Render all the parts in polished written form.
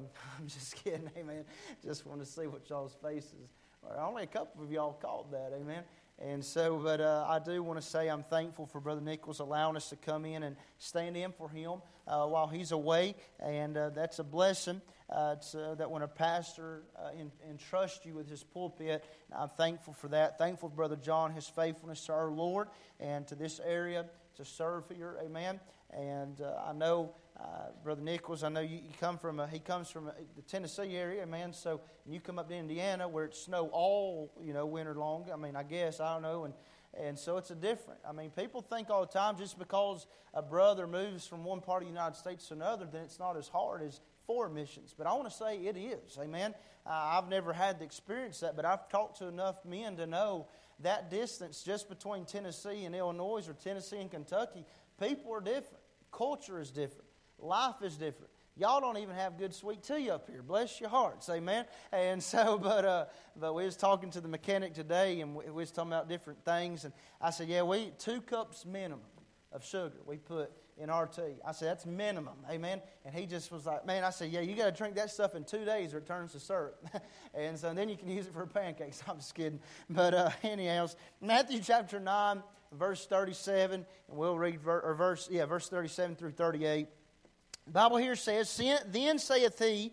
I'm just kidding, amen. Just want to see what y'all's faces are. Only a couple of y'all caught that, amen. And so, but I do want to say I'm thankful for Brother Nichols allowing us to come in and stand in for him while he's away. And that's a blessing. That when a pastor entrusts you with his pulpit, I'm thankful for that. Thankful for Brother John, his faithfulness to our Lord and to this area to serve here, amen. And I know Brother Nichols, I know he comes from the Tennessee area, man. So and you come up to Indiana where it snow all winter long. I mean, I guess I don't know, and so it's a different. I mean, people think all the time just because a brother moves from one part of the United States to another, then it's not as hard as for missions. But I want to say it is, amen. I've never had to experience that, but I've talked to enough men to know that distance just between Tennessee and Illinois or Tennessee and Kentucky. People are different. Culture is different. Life is different. Y'all don't even have good sweet tea up here. Bless your hearts, amen. And so, but we was talking to the mechanic today, and we was talking about different things. And I said, yeah, we eat 2 cups minimum of sugar we put in our tea. I said, that's minimum, amen. And he just was like, man, I said, yeah, you got to drink that stuff in 2 days or it turns to syrup. And so then you can use it for pancakes. I'm just kidding. But anyhow, Matthew chapter 9, verse 37, and we'll read verse 37 through 38. The Bible here says, then saith he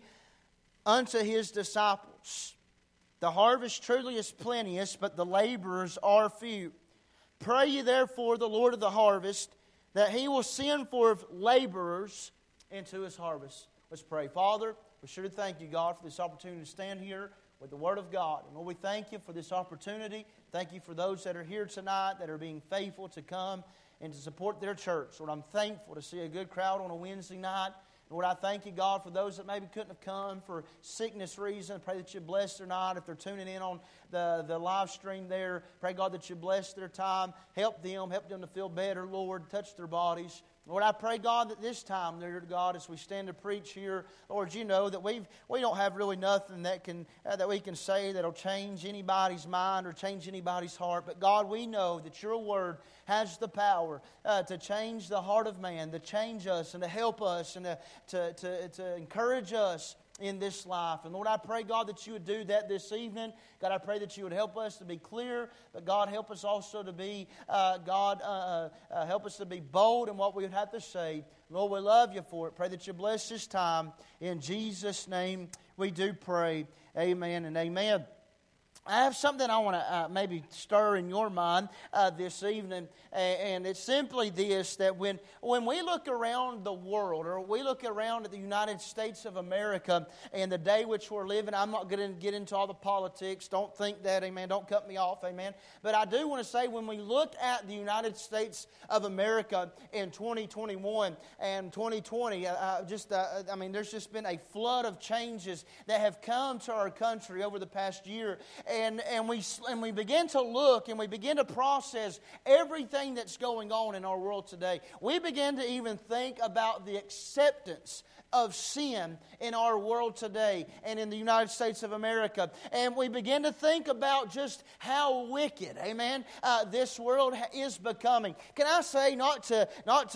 unto his disciples, the harvest truly is plenteous, but the laborers are few. Pray ye therefore the Lord of the harvest, that he will send forth laborers into his harvest. Let's pray. Father, we sure do thank you, God, for this opportunity to stand here with the Word of God. And Lord, we thank you for this opportunity. Thank you for those that are here tonight that are being faithful to come and to support their church. Lord, I'm thankful to see a good crowd on a Wednesday night. Lord, I thank you, God, for those that maybe couldn't have come for sickness reason. Pray that you bless their night. If they're tuning in on the live stream there, pray, God, that you bless their time. Help them to feel better, Lord. Touch their bodies. Lord, I pray, God, that this time, dear God, as we stand to preach here, Lord, you know that we don't have really nothing that we can say that'll change anybody's mind or change anybody's heart. But God, we know that your word has the power to change the heart of man, to change us and to help us and to encourage us in this life. And Lord, I pray, God, that you would do that this evening. God, I pray that you would help us to be clear, but God, help us also to be, help us to be bold in what we would have to say. Lord, we love you for it. Pray that you bless this time. In Jesus' name we do pray. Amen and amen. I have something I want to maybe stir in your mind this evening, and it's simply this, that when we look around the world, or we look around at the United States of America and the day which we're living, I'm not going to get into all the politics, don't think that, amen, don't cut me off, amen, but I do want to say when we look at the United States of America in 2021 and 2020, there's just been a flood of changes that have come to our country over the past year. And we begin to look and we begin to process everything that's going on in our world today. We begin to even think about the acceptance of sin in our world today and in the United States of America. And we begin to think about just how wicked, amen, this world is becoming. Can I say, not to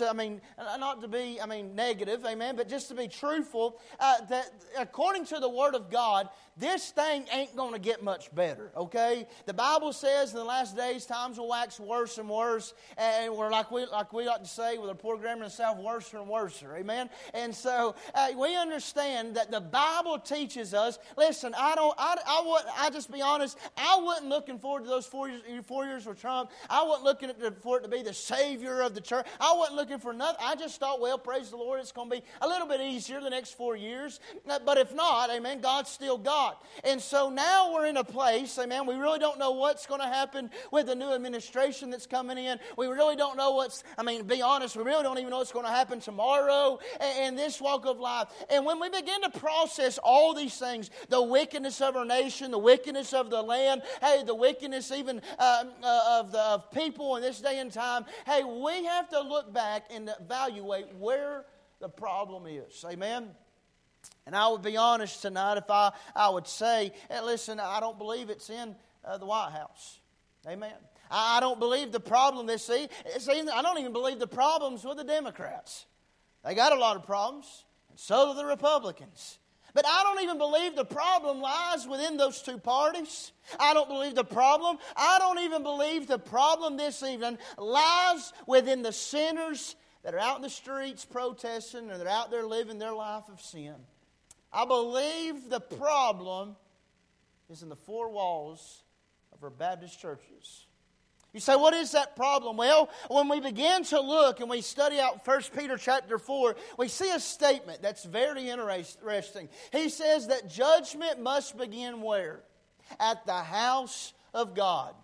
be negative, amen, but just to be truthful, that according to the Word of God, this thing ain't going to get much better, okay? The Bible says in the last days, times will wax worse and worse, and we're like we like to say with our poor grammar in the South, worse and worse, amen? And so we understand that the Bible teaches us, listen, I just be honest, I wasn't looking forward to those 4 years for Trump. I wasn't looking for it to be the Savior of the church. I wasn't looking for nothing. I just thought, well, praise the Lord, it's going to be a little bit easier the next 4 years. But if not, amen, God's still God. And so now we're in a place, amen, we really don't know what's going to happen with the new administration that's coming in. We really don't know be honest, we really don't even know what's going to happen tomorrow in this walk of life. And when we begin to process all these things, the wickedness of our nation, the wickedness of the land, the wickedness even of people in this day and time, we have to look back and evaluate where the problem is. Amen? And I would be honest tonight if I would say, listen, I don't believe it's in the White House. Amen. I don't believe the problem I don't even believe the problems with the Democrats. They got a lot of problems, and so do the Republicans. But I don't even believe the problem lies within those two parties. I don't believe the problem. I don't even believe the problem this evening lies within the sinners that are out in the streets protesting or they're out there living their life of sin. I believe the problem is in the four walls of our Baptist churches. You say, what is that problem? Well, when we begin to look and we study out 1 Peter chapter 4, we see a statement that's very interesting. He says that judgment must begin where? At the house of God.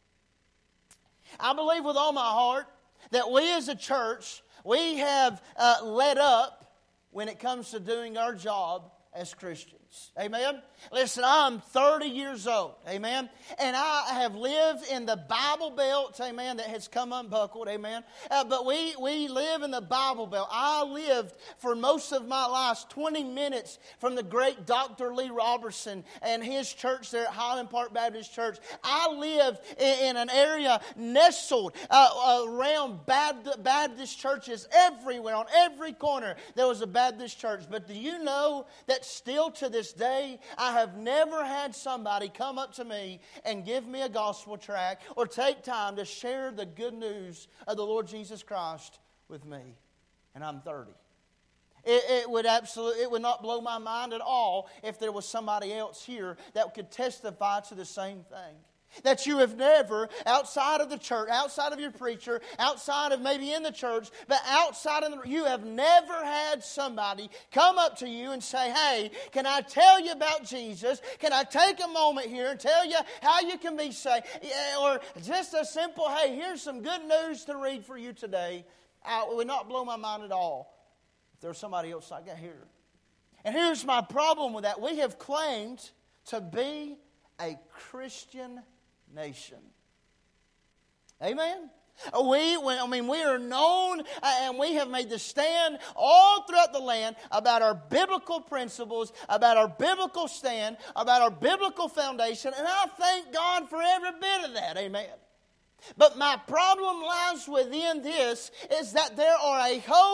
I believe with all my heart that we as a church, we have let up when it comes to doing our job as Christians. Amen? Listen, I'm 30 years old. Amen? And I have lived in the Bible Belt, amen, that has come unbuckled. Amen? But we live in the Bible Belt. I lived for most of my life 20 minutes from the great Dr. Lee Robertson and his church there at Highland Park Baptist Church. I lived in an area nestled around Baptist churches everywhere. On every corner there was a Baptist church. But do you know that still to this day, I have never had somebody come up to me and give me a gospel tract or take time to share the good news of the Lord Jesus Christ with me. And I'm 30. It would not blow my mind at all if there was somebody else here that could testify to the same thing. That you have never, outside of the church, outside of your preacher, outside of maybe in the church, but outside of you have never had somebody come up to you and say, hey, can I tell you about Jesus? Can I take a moment here and tell you how you can be saved? Or just a simple, hey, here's some good news to read for you today. It would not blow my mind at all if there was somebody else like that here. And here's my problem with that. We have claimed to be a Christian nation. Amen? We are known and we have made the stand all throughout the land about our biblical principles, about our biblical stand, about our biblical foundation, and I thank God for every bit of that. Amen. But my problem lies within this is that there are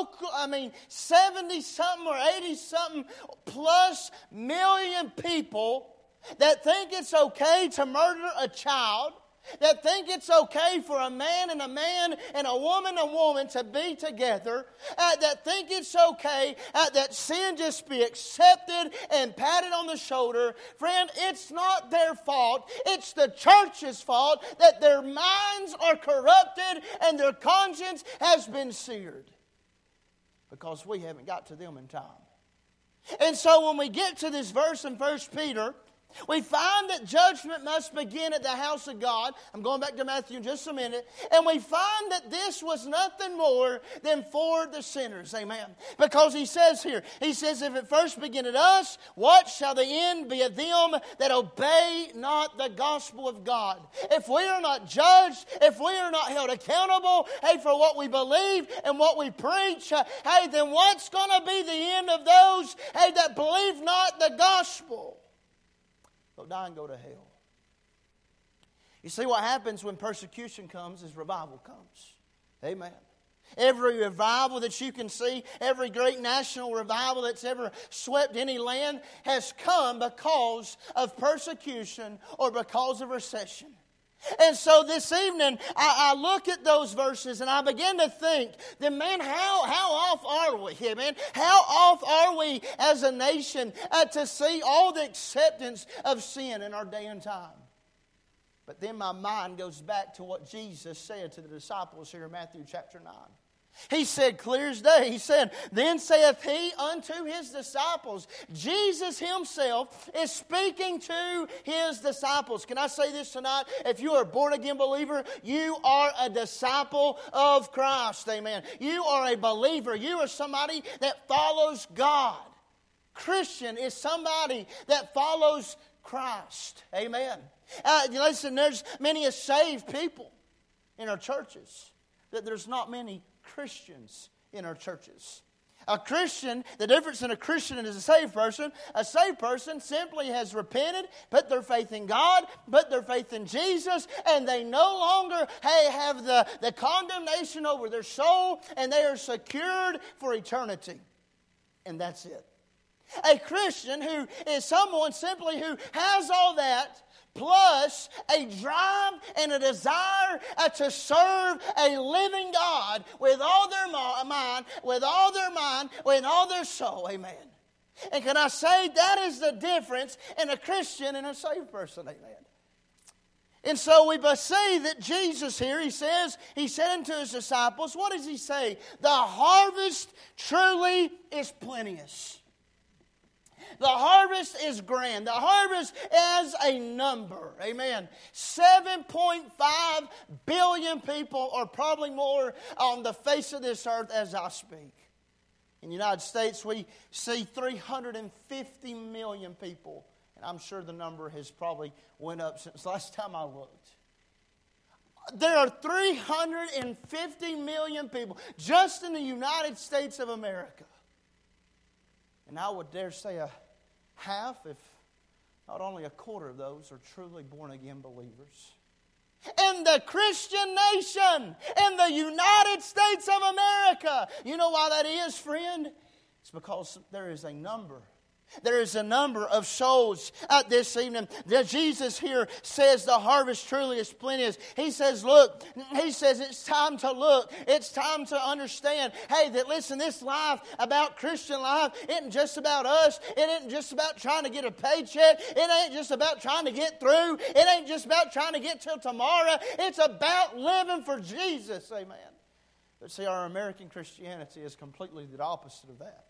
70-something or 80-something plus million people that think it's okay to murder a child, that think it's okay for a man and a woman to be together, that think it's okay that sin just be accepted and patted on the shoulder. Friend, it's not their fault. It's the church's fault that their minds are corrupted and their conscience has been seared because we haven't got to them in time. And so when we get to this verse in 1 Peter, we find that judgment must begin at the house of God. I'm going back to Matthew in just a minute. And we find that this was nothing more than for the sinners. Amen. Because he says here, he says, if it first begin at us, what shall the end be of them that obey not the gospel of God? If we are not judged, if we are not held accountable, hey, for what we believe and what we preach, hey, then what's going to be the end of those, hey, that believe not the gospel? They'll die and go to hell. You see, what happens when persecution comes is revival comes. Amen. Every revival that you can see, every great national revival that's ever swept any land has come because of persecution or because of recession. And so this evening, I look at those verses and I begin to think, then man, how off are we here, man? How off are we as a nation to see all the acceptance of sin in our day and time? But then my mind goes back to what Jesus said to the disciples here in Matthew chapter 9. He said clear as day, he said, then saith he unto his disciples. Jesus himself is speaking to his disciples. Can I say this tonight? If you are a born-again believer, you are a disciple of Christ. Amen. You are a believer. You are somebody that follows God. Christian is somebody that follows Christ. Amen. Listen, there's many saved people in our churches, that there's not many Christians in our churches. A Christian, the difference in a Christian and a saved person simply has repented, put their faith in God, put their faith in Jesus, and they no longer have the condemnation over their soul, and they are secured for eternity. And that's it. A Christian who is someone simply who has all that, plus a drive and a desire to serve a living God with all their mind, with all their mind, with all their soul. Amen. And can I say that is the difference in a Christian and a saved person? Amen. And so we must see that Jesus here, he said unto his disciples, what does he say? The harvest truly is plenteous. The harvest is grand. The harvest has a number. Amen. 7.5 billion people, or probably more, on the face of this earth as I speak. In the United States, we see 350 million people. And I'm sure the number has probably went up since last time I looked. There are 350 million people just in the United States of America. And I would dare say a half, if not only a quarter of those, are truly born-again believers. In the Christian nation, in the United States of America. You know why that is, friend? It's because there is a number. There is a number of souls this evening. That Jesus here says the harvest truly is plenteous. He says, look, he says it's time to look. It's time to understand. Hey, that listen, this life, about Christian life, isn't just about us. It isn't just about trying to get a paycheck. It ain't just about trying to get through. It ain't just about trying to get till tomorrow. It's about living for Jesus. Amen. But see, our American Christianity is completely the opposite of that.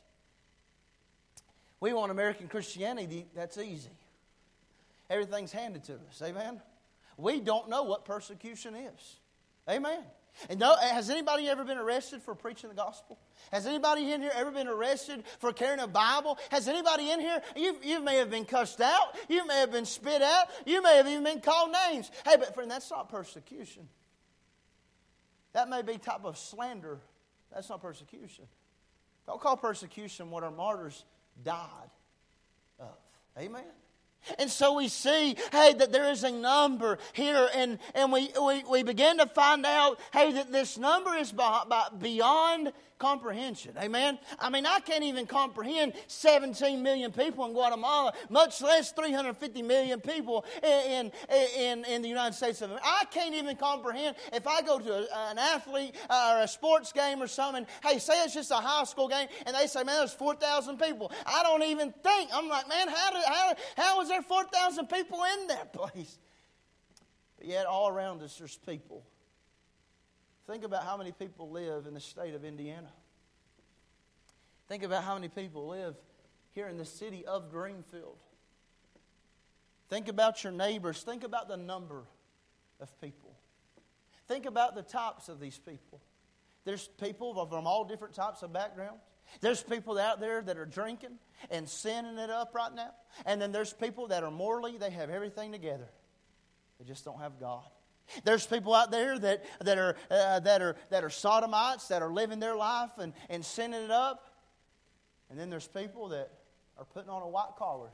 We want American Christianity that's easy. Everything's handed to us. Amen? We don't know what persecution is. Amen? And has anybody ever been arrested for preaching the gospel? Has anybody in here ever been arrested for carrying a Bible? Has anybody in here, you may have been cussed out. You may have been spit out. You may have even been called names. Hey, but friend, that's not persecution. That may be type of slander. That's not persecution. Don't call persecution what our martyrs died of. Amen. And so we see, hey, that there is a number here, and we begin to find out, hey, that this number is beyond comprehension. Amen? I mean, I can't even comprehend 17 million people in Guatemala, much less 350 million people in the United States of America. I can't even comprehend if I go to an athlete or a sports game or something, hey, say it's just a high school game, and they say, man, there's 4,000 people. I don't even think. I'm like, man, how is there 4,000 people in that place? But yet all around us there's people. Think about how many people live in the state of Indiana. Think about how many people live here in the city of Greenfield. Think about your neighbors. Think about the number of people. Think about the types of these people. There's people from all different types of backgrounds. There's people out there that are drinking and sinning it up right now. And then there's people that are morally, they have everything together. They just don't have God. There's people out there that are sodomites, that are living their life and sinning it up. And then there's people that are putting on a white collar.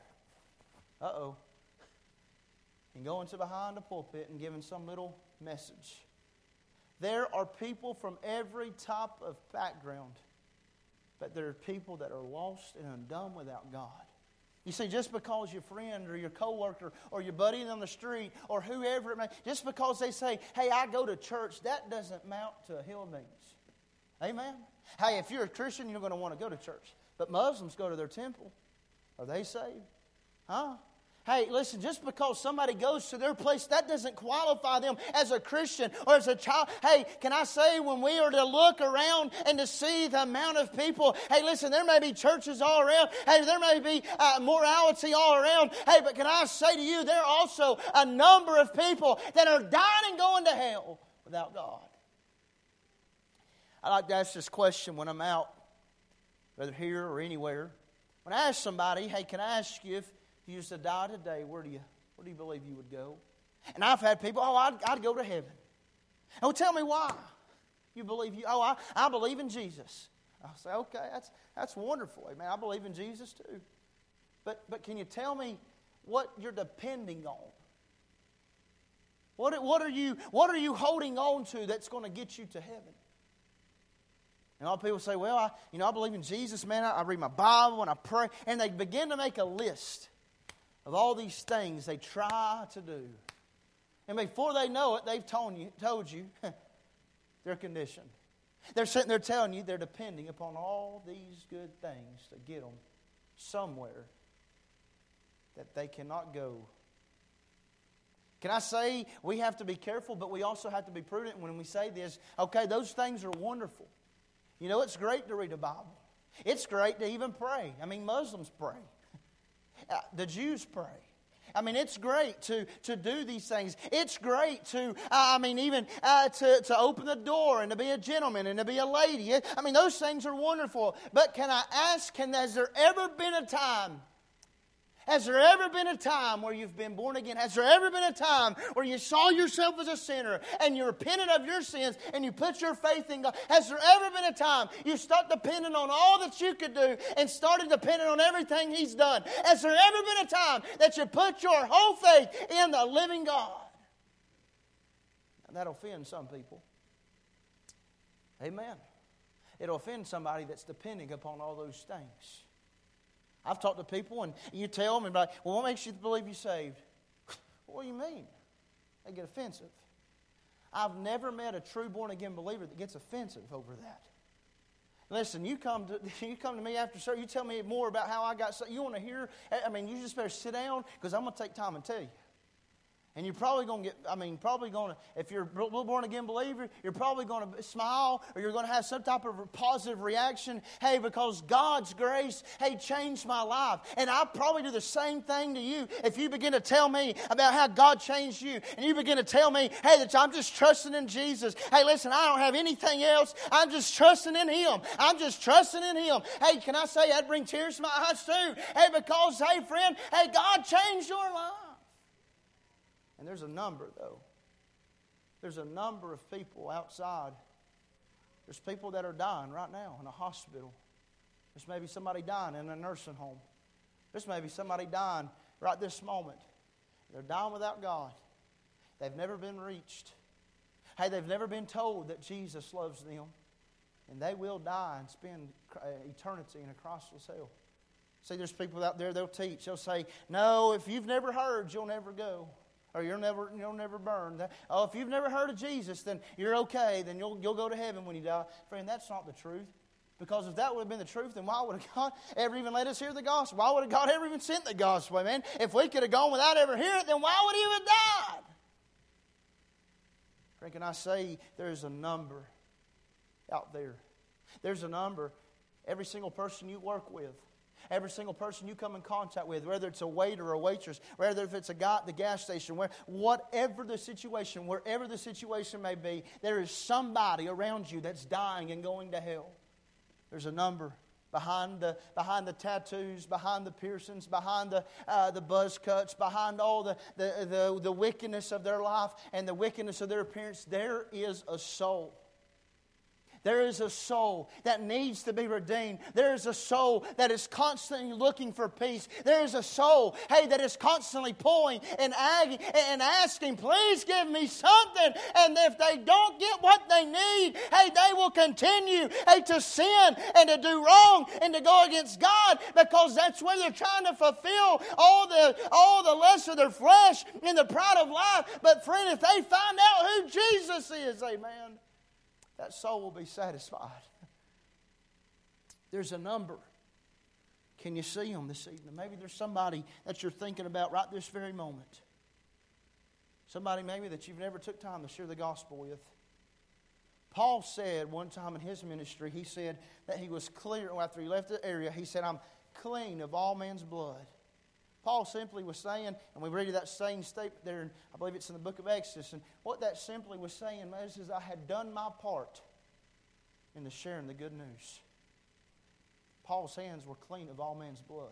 And going to behind the pulpit and giving some little message. There are people from every type of background. But there are people that are lost and undone without God. You see, just because your friend or your coworker or your buddy on the street or whoever it may, just because they say, hey, I go to church, that doesn't mount to a hill of beans. Amen? Hey, if you're a Christian, you're going to want to go to church. But Muslims go to their temple. Are they saved? Huh? Hey, listen, just because somebody goes to their place, that doesn't qualify them as a Christian or as a child. Hey, can I say, when we are to look around and to see the amount of people, hey, listen, there may be churches all around. Hey, there may be morality all around. Hey, but can I say to you, there are also a number of people that are dying and going to hell without God. I like to ask this question when I'm out, whether here or anywhere. When I ask somebody, hey, can I ask you, if you used to die today, where do you believe you would go? And I've had people, I'd go to heaven. Oh, tell me why. You believe you? Oh, I believe in Jesus. I'll say, okay, that's wonderful. Amen. I believe in Jesus too. But can you tell me what you're depending on? What are you holding on to that's going to get you to heaven? And a lot of people say, well, I believe in Jesus, man. I read my Bible and I pray. And they begin to make a list of all these things they try to do. And before they know it, they've told you their condition. They're sitting there telling you they're depending upon all these good things to get them somewhere that they cannot go. Can I say we have to be careful, but we also have to be prudent when we say this. Okay, those things are wonderful. You know, it's great to read the Bible. It's great to even pray. I mean, Muslims pray. The Jews pray. I mean, it's great to do these things. It's great to open the door and to be a gentleman and to be a lady. I mean, those things are wonderful. But can I ask, has there ever been a time? Has there ever been a time where you've been born again? Has there ever been a time where you saw yourself as a sinner and you repented of your sins and you put your faith in God? Has there ever been a time you stopped depending on all that you could do and started depending on everything He's done? Has there ever been a time that you put your whole faith in the living God? And that offends some people. Amen. It'll offend somebody that's depending upon all those things. I've talked to people and you tell them, and like, well, what makes you believe you're saved? What do you mean? They get offensive. I've never met a true born-again believer that gets offensive over that. Listen, you come to me after service, you tell me more about how I got saved. You want to hear? I mean, you just better sit down because I'm going to take time and tell you. And you're probably going to if you're a born-again believer, you're probably going to smile or you're going to have some type of positive reaction. Hey, because God's grace, changed my life. And I'll probably do the same thing to you if you begin to tell me about how God changed you. And you begin to tell me, that I'm just trusting in Jesus. Hey, listen, I don't have anything else. I'm just trusting in Him. I'm just trusting in Him. Hey, can I say that'd bring tears to my eyes too? Hey, because, friend, God changed your life. And there's a number, though. There's a number of people outside. There's people that are dying right now in a hospital. There's maybe somebody dying in a nursing home. There's maybe somebody dying right this moment. They're dying without God. They've never been reached. They've never been told that Jesus loves them. And they will die and spend eternity in a crossless hell. See, there's people out there, they'll teach. They'll say, no, if you've never heard, you'll never go. Or you'll never burn. Oh, if you've never heard of Jesus, then you're okay. Then you'll go to heaven when you die. Friend, that's not the truth. Because if that would have been the truth, then why would God ever even let us hear the gospel? Why would God ever even sent the gospel, man? If we could have gone without ever hearing it, then why would He have died? Friend, can I say there's a number out there. There's a number. Every single person you work with. Every single person you come in contact with, whether it's a waiter or a waitress, whether if it's a guy at the gas station, wherever the situation may be, there is somebody around you that's dying and going to hell. There's a number behind the tattoos, behind the piercings, behind the buzz cuts, behind all the wickedness of their life and the wickedness of their appearance. There is a soul. There is a soul that needs to be redeemed. There is a soul that is constantly looking for peace. There is a soul, that is constantly pulling and asking, please give me something. And if they don't get what they need, they will continue, to sin and to do wrong and to go against God because that's where they're trying to fulfill all the lust of their flesh and the pride of life. But friend, if they find out who Jesus is, amen, that soul will be satisfied. There's a number. Can you see them this evening? Maybe there's somebody that you're thinking about right this very moment. Somebody maybe that you've never took time to share the gospel with. Paul said one time in his ministry, he said that he was clear after he left the area. He said, I'm clean of all men's blood. Paul simply was saying, and we read that same statement there, and I believe it's in the book of Exodus, and what that simply was saying is I had done my part in the sharing the good news. Paul's hands were clean of all man's blood.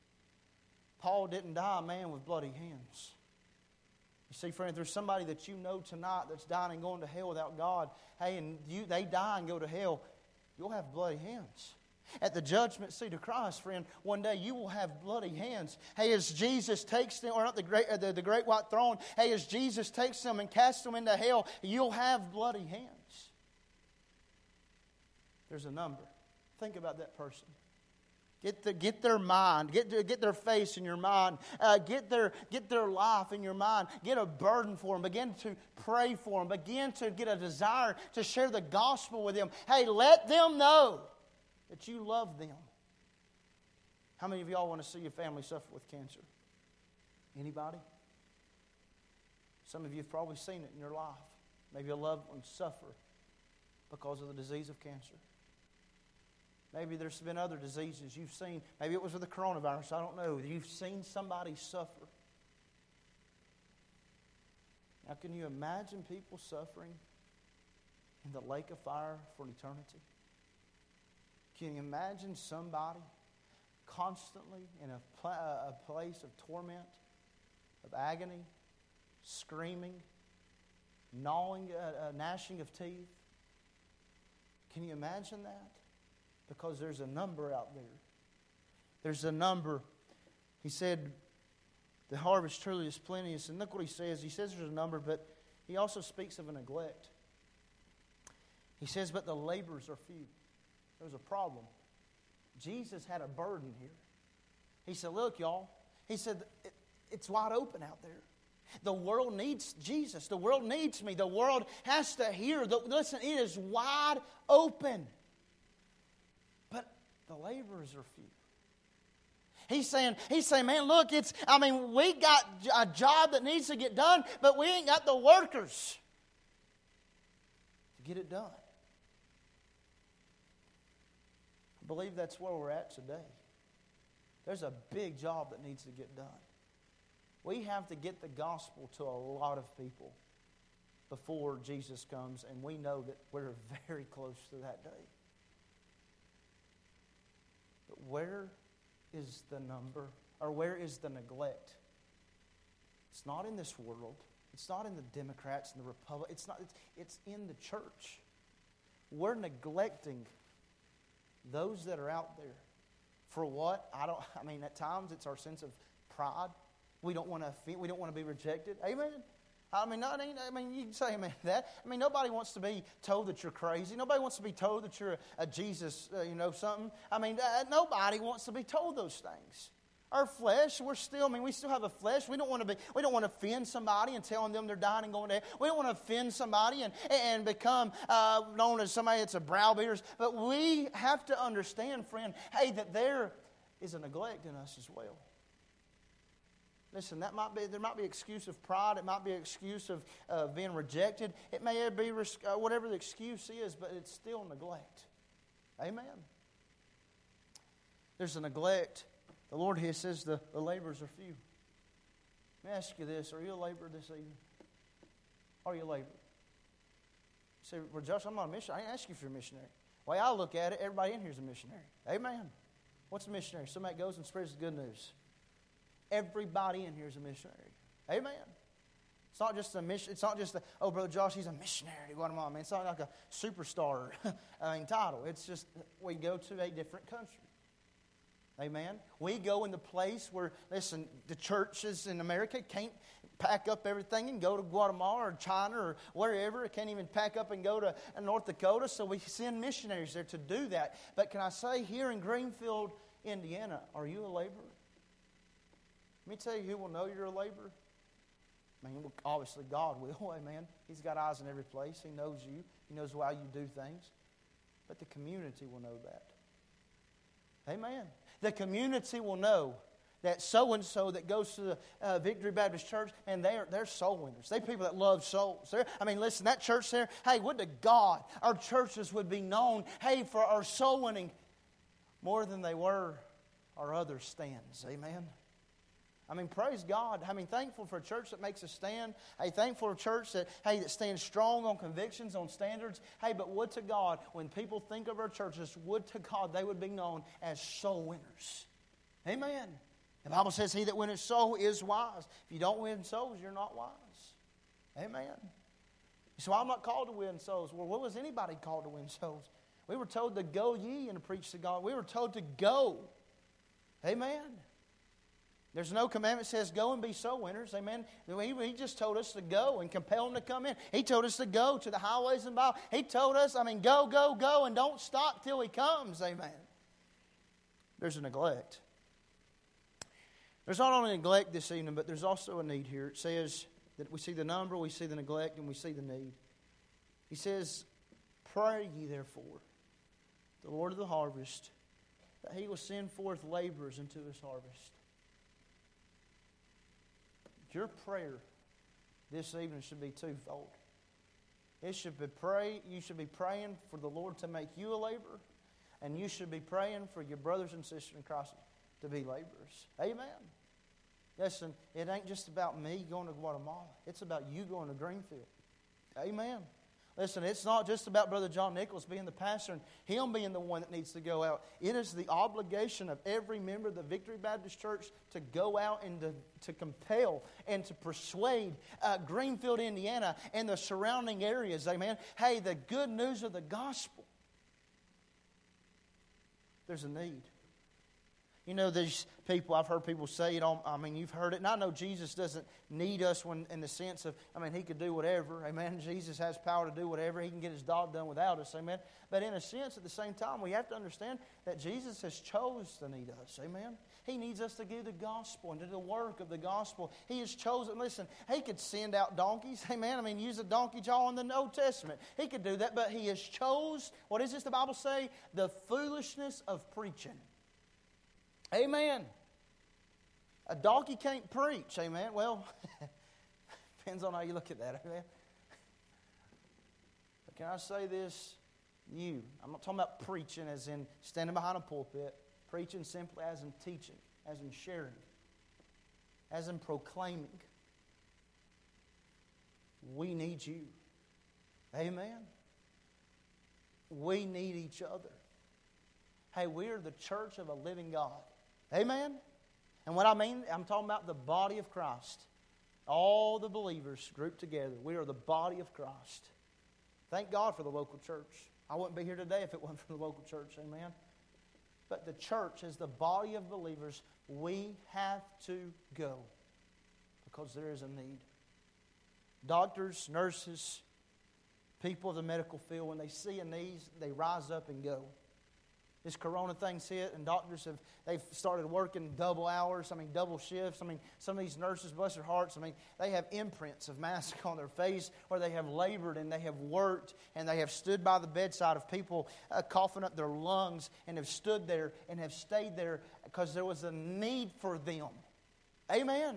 Paul didn't die a man with bloody hands. You see, friend, if there's somebody that you know tonight that's dying and going to hell without God, and they die and go to hell, you'll have bloody hands. At the judgment seat of Christ, friend, one day you will have bloody hands. As Jesus takes them, or not the great white throne, as Jesus takes them and casts them into hell, you'll have bloody hands. There's a number. Think about that person. Get their mind, get their face in your mind, get their life in your mind. Get a burden for them. Begin to pray for them. Begin to get a desire to share the gospel with them. Hey, let them know that you love them. How many of y'all want to see your family suffer with cancer? Anybody? Some of you have probably seen it in your life. Maybe a loved one suffer because of the disease of cancer. Maybe there's been other diseases you've seen. Maybe it was with the coronavirus. I don't know. You've seen somebody suffer. Now, can you imagine people suffering in the lake of fire for an eternity? Can you imagine somebody constantly in a place of torment, of agony, screaming, gnashing of teeth? Can you imagine that? Because there's a number out there. There's a number. He said, the harvest truly is plenteous. And look what he says. He says there's a number, but he also speaks of a neglect. He says, but the laborers are few. There's a problem. Jesus had a burden here. He said, look, y'all. He said, it's wide open out there. The world needs Jesus. The world needs me. The world has to hear. Listen, it is wide open. The laborers are few. He's saying, man, look, we got a job that needs to get done, but we ain't got the workers to get it done. I believe that's where we're at today. There's a big job that needs to get done. We have to get the gospel to a lot of people before Jesus comes, and we know that we're very close to that day. But where is the number, or where is the neglect? It's not in this world. It's not in the Democrats and the Republicans. It's in the church. We're neglecting those that are out there. For what? At times it's our sense of pride. We don't want to offend, we don't want to be rejected. Amen. You can say amen to that. Nobody wants to be told that you're crazy. Nobody wants to be told that you're a Jesus, something. Nobody wants to be told those things. Our flesh, we still have a flesh. We don't want to offend somebody and telling them they're dying and going to hell. We don't want to offend somebody and become known as somebody that's a browbeater. But we have to understand, friend, that there is a neglect in us as well. Listen, there might be excuse of pride. It might be an excuse of being rejected. It may be whatever the excuse is, but it's still neglect. Amen. There's a neglect. The Lord here says the laborers are few. Let me ask you this. Are you a laborer this evening? Are you a laborer? You say, well, Josh, I'm not a missionary. I didn't ask you if you're a missionary. The way I look at it, everybody in here is a missionary. Amen. What's a missionary? Somebody goes and spreads the good news. Everybody in here is a missionary. Amen. It's not just a mission. It's not just oh, Brother Josh, he's a missionary to Guatemala. It's not like a superstar title. It's just we go to a different country. Amen. We go in the place where, listen, the churches in America can't pack up everything and go to Guatemala or China or wherever. It can't even pack up and go to North Dakota. So we send missionaries there to do that. But can I say, here in Greenfield, Indiana, are you a laborer? Let me tell you who will know you're a laborer. Obviously God will, amen. He's got eyes in every place. He knows you. He knows why you do things. But the community will know that. Amen. The community will know that so-and-so that goes to the Victory Baptist Church, and they're soul winners. They're people that love souls. Listen, that church there, would to God our churches would be known, for our soul winning more than they were our other stands. Amen. Praise God. Thankful for a church that makes a stand. Thankful for a church that stands strong on convictions, on standards. But would to God, when people think of our churches, would to God they would be known as soul winners. Amen. The Bible says, he that winneth soul is wise. If you don't win souls, you're not wise. Amen. So I'm not called to win souls. Well, what was anybody called to win souls? We were told to go ye and preach to God. We were told to go. Amen. There's no commandment that says go and be soul winners. Amen. He just told us to go and compel them to come in. He told us to go to the highways and byways. He told us, go, go, go, and don't stop till He comes. Amen. There's a neglect. There's not only neglect this evening, but there's also a need here. It says that we see the number, we see the neglect, and we see the need. He says, pray ye therefore, the Lord of the harvest, that He will send forth laborers into His harvest. Your prayer this evening should be twofold. It should be you should be praying for the Lord to make you a laborer, and you should be praying for your brothers and sisters in Christ to be laborers. Amen. Listen, it ain't just about me going to Guatemala. It's about you going to Greenfield. Amen. Listen, it's not just about Brother John Nichols being the pastor and him being the one that needs to go out. It is the obligation of every member of the Victory Baptist Church to go out and to compel and to persuade Greenfield, Indiana, and the surrounding areas. Amen. Hey, the good news of the gospel. There's a need. You know, these people, I've heard people say it on, you've heard it. And I know Jesus doesn't need us in the sense of, He could do whatever. Amen. Jesus has power to do whatever. He can get His job done without us. Amen. But in a sense, at the same time, we have to understand that Jesus has chose to need us. Amen. He needs us to give the gospel and do the work of the gospel. He has chosen, listen, He could send out donkeys. Amen. Use a donkey jaw in the Old Testament. He could do that, but He has chose, what does the Bible say? The foolishness of preaching. Amen. A donkey can't preach. Amen. Well, depends on how you look at that. Amen. But can I say this? I'm not talking about preaching as in standing behind a pulpit. Preaching simply as in teaching, as in sharing, as in proclaiming. We need you. Amen. We need each other. Hey, we are the church of a living God. Amen? And what I mean, I'm talking about the body of Christ. All the believers grouped together. We are the body of Christ. Thank God for the local church. I wouldn't be here today if it wasn't for the local church. Amen? But the church is the body of believers. We have to go because there is a need. Doctors, nurses, people of the medical field, when they see a need, they rise up and go. This corona thing's hit, and doctors they've started working double hours, double shifts. Some of these nurses, bless their hearts, they have imprints of mask on their face where they have labored and they have worked and they have stood by the bedside of people coughing up their lungs and have stood there and have stayed there because there was a need for them. Amen.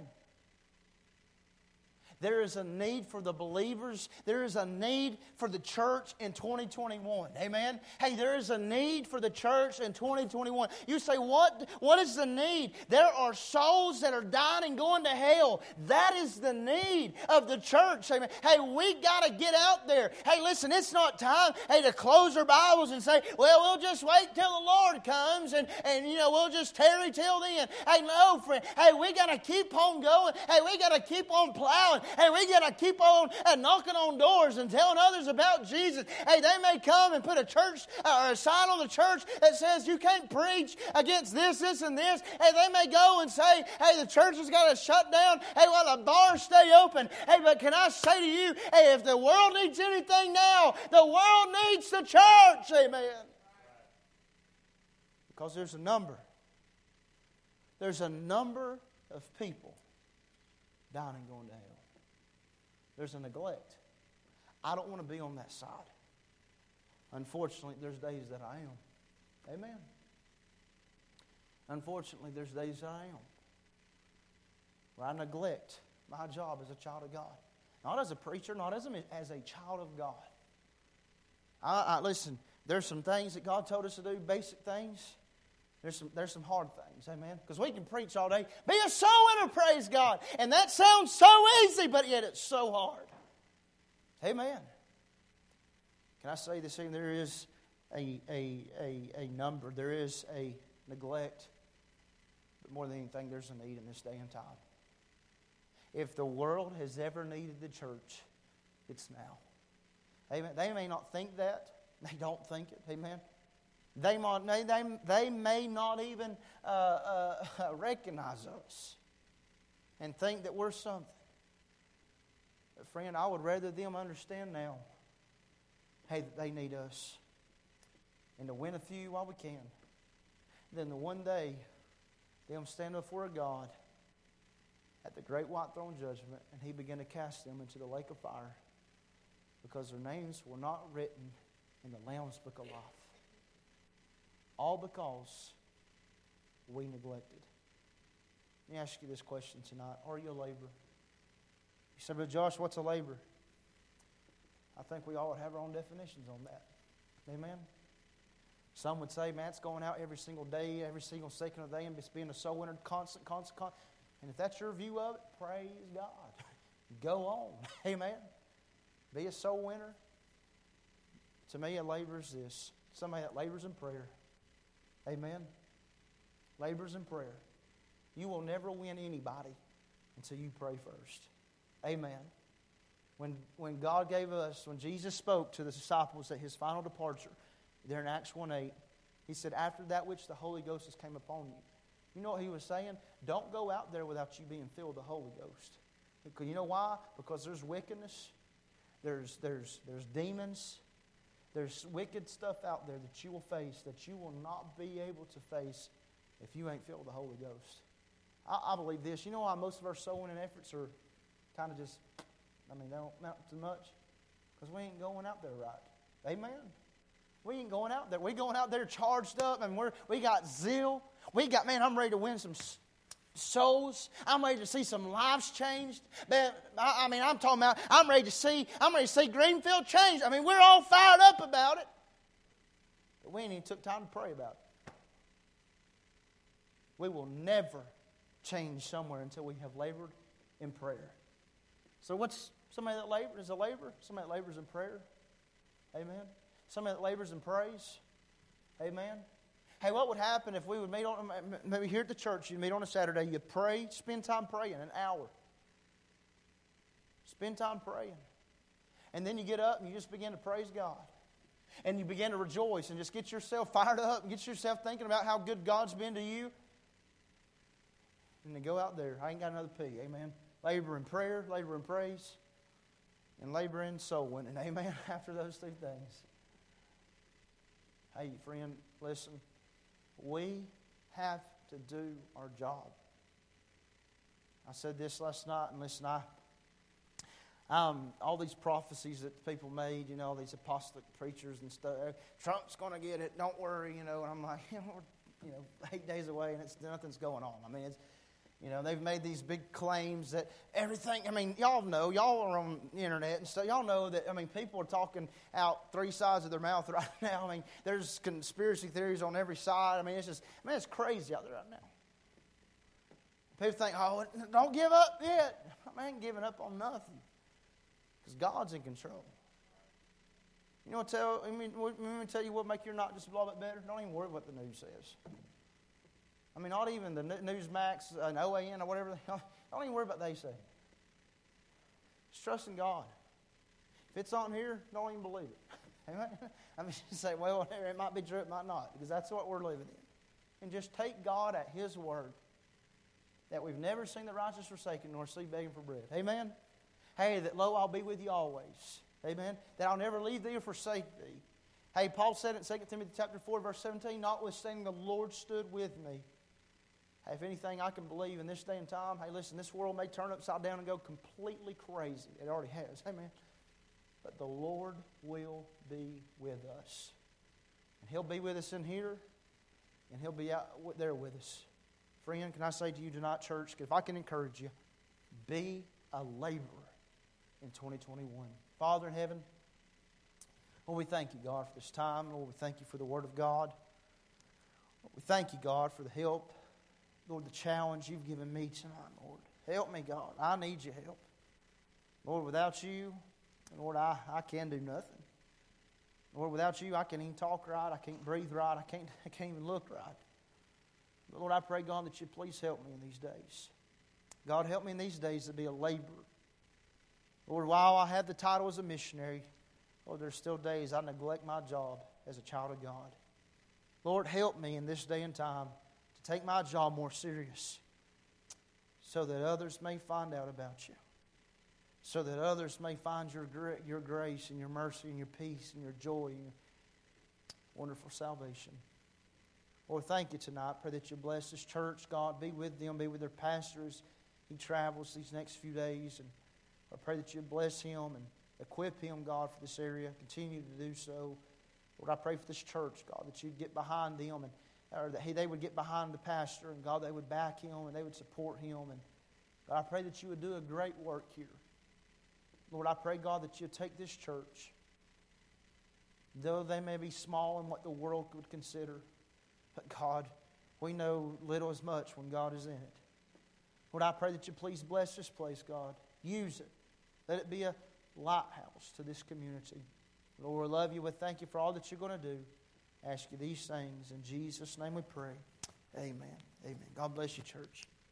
There is a need for the believers. There is a need for the church in 2021. Amen? Hey, there is a need for the church in 2021. You say, what is the need? There are souls that are dying and going to hell. That is the need of the church. Amen? Hey, we got to get out there. Hey, listen, it's not time, to close our Bibles and say, well, we'll just wait till the Lord comes and we'll just tarry till then. Hey, no, friend. Hey, we got to keep on going. Hey, we got to keep on plowing. Hey, we got to keep on knocking on doors and telling others about Jesus. Hey, they may come and put a church or a sign on the church that says you can't preach against this, and this. Hey, they may go and say, hey, the church has got to shut down. Hey, well, the bars stay open. Hey, but can I say to you, hey, if the world needs anything now, the world needs the church. Amen. Because there's a number. There's a number of people dying and going to hell. There's a neglect. I don't want to be on that side. Unfortunately, there's days that I am. Amen. Unfortunately, there's days that I am. Where I neglect my job as a child of God. Not as a preacher, not as a child of God. Listen, there's some things that God told us to do, basic things. There's some hard things, amen? Because we can preach all day. Be a soul winner, praise God. And that sounds so easy, but yet it's so hard. Amen. Can I say this evening? There is a number. There is a neglect. But more than anything, there's a need in this day and time. If the world has ever needed the church, it's now. Amen. They may not think that. They don't think it. Amen. They may not even recognize us. and think that we're something. But friend, I would rather them understand now, hey, that they need us, and to win a few while we can, than the one day them stand before a God at the great white throne judgment, and He began to cast them into the lake of fire because their names were not written in the Lamb's book of life. All because we neglected. Let me ask you this question tonight. Are you a laborer? You said, but Josh, what's a laborer? I think we all would have our own definitions on that. Amen? Some would say, man, it's going out every single day, every single second of the day, and just being a soul winner, constant. And if that's your view of it, praise God. Go on. Amen? Be a soul winner. To me, a laborer is this. Somebody that labors in prayer. Amen? Labors in prayer. You will never win anybody until you pray first. Amen. When God gave us, when Jesus spoke to the disciples at His final departure, there in Acts 1:8, He said, after that which the Holy Ghost has came upon you. You know what He was saying? Don't go out there without you being filled with the Holy Ghost. Because you know why? Because there's wickedness. There's demons. There's wicked stuff out there that you will face that you will not be able to face if you ain't filled with the Holy Ghost. I believe this. You know why most of our soul winning efforts are kind of just, they don't amount to much? Because we ain't going out there right. Amen? We ain't going out there. We going out there charged up, and we got zeal. I'm ready to win some souls. I'm ready to see some lives changed. I'm talking about, I'm ready to see Greenfield changed. We're all fired up about it. But we ain't even took time to pray about it. We will never change somewhere until we have labored in prayer. So what's somebody that labors is a laborer? Somebody that labors in prayer. Amen. Somebody that labors in praise. Amen. Hey, what would happen if we would meet on, maybe here at the church, you meet on a Saturday, you pray, spend time praying, an hour. Spend time praying. And then you get up and you just begin to praise God. And you begin to rejoice and just get yourself fired up and get yourself thinking about how good God's been to you. And then go out there. I ain't got another P. Amen. Labor in prayer, labor in praise, and labor in soul winning. Amen. After those two things. Hey, friend, listen. We have to do our job. I said this last night, and listen, all these prophecies that people made, all these apostolic preachers and stuff. Trump's going to get it. Don't worry, and I'm like, we're 8 days away, and nothing's going on. It's. They've made these big claims that everything, y'all know, y'all are on the internet and stuff. Y'all know that, people are talking out three sides of their mouth right now. There's conspiracy theories on every side. It's crazy out there right now. People think, oh, don't give up yet. I ain't giving up on nothing. Because God's in control. Let me tell you what make your night just a little bit better. Don't even worry what the news says. Not even the Newsmax and OAN or whatever. Don't even worry about what they say. Just trust in God. If it's on here, don't even believe it. Amen? You say, well, it might be true, it might not. Because that's what we're living in. And just take God at His word. That we've never seen the righteous forsaken, nor seed begging for bread. Amen? Hey, that lo, I'll be with you always. Amen? That I'll never leave thee or forsake thee. Hey, Paul said it in 2 Timothy chapter 4, verse 17, notwithstanding the Lord stood with me. Hey, if anything I can believe in this day and time, hey, listen, this world may turn upside down and go completely crazy. It already has. Amen. But the Lord will be with us. And He'll be with us in here, and He'll be out there with us. Friend, can I say to you tonight, church, if I can encourage you, be a laborer in 2021. Father in heaven, Lord, we thank you, God, for this time. Lord, we thank you for the Word of God. Lord, we thank you, God, for the help. Lord, the challenge you've given me tonight, Lord. Help me, God. I need your help. Lord, without you, Lord, I can do nothing. Lord, without you, I can't even talk right. I can't breathe right. I can't even look right. But Lord, I pray, God, that you please help me in these days. God, help me in these days to be a laborer. Lord, while I have the title as a missionary, Lord, there's still days I neglect my job as a child of God. Lord, help me in this day and time take my job more serious. so that others may find out about you, so that others may find your grace and your mercy and your peace and your joy and your wonderful salvation. Lord, thank you tonight. Pray that you bless this church, God. Be with them, be with their pastors. He travels these next few days, and I pray that you bless him and equip him, God, for this area. Continue to do so. Lord, I pray for this church, God, that you'd get behind them, or that they would get behind the pastor, and God, they would back him and they would support him. And God, I pray that you would do a great work here. Lord, I pray, God, that you'd take this church, though they may be small in what the world would consider, but God, we know little as much when God is in it. Lord, I pray that you please bless this place, God. Use it. Let it be a lighthouse to this community. Lord, we love you. We thank you for all that you're going to do. I ask you these things. In Jesus' name we pray. Amen. Amen. God bless you, church.